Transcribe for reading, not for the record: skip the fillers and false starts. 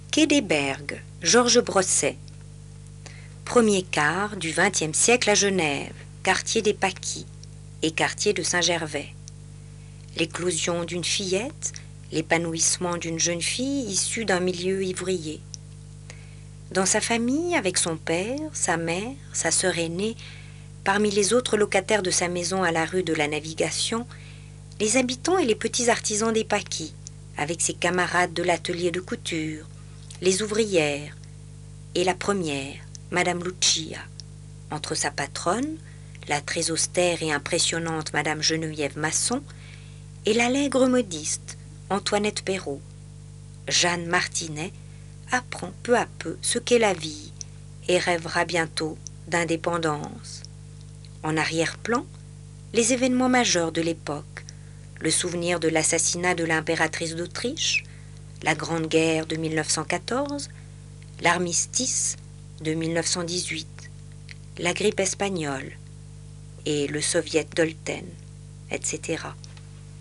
Quai des Bergues, Georges Brosset. Premier quart du XXe siècle à Genève, quartier des Paquis et quartier de Saint-Gervais. L'éclosion d'une fillette, l'épanouissement d'une jeune fille issue d'un milieu ouvrier. Dans sa famille, avec son père, sa mère, sa sœur aînée, parmi les autres locataires de sa maison à la rue de la Navigation, les habitants et les petits artisans des Paquis, avec ses camarades de l'atelier de couture, les ouvrières, et la première, Madame Lucia, entre sa patronne, la très austère et impressionnante Madame Geneviève Masson, et l'allègre modiste, Antoinette Perrault. Jeanne Martinet apprend peu à peu ce qu'est la vie et rêvera bientôt d'indépendance. En arrière-plan, les événements majeurs de l'époque, le souvenir de l'assassinat de l'impératrice d'Autriche, la Grande Guerre de 1914, l'armistice de 1918, la grippe espagnole et le soviet d'Olten, etc.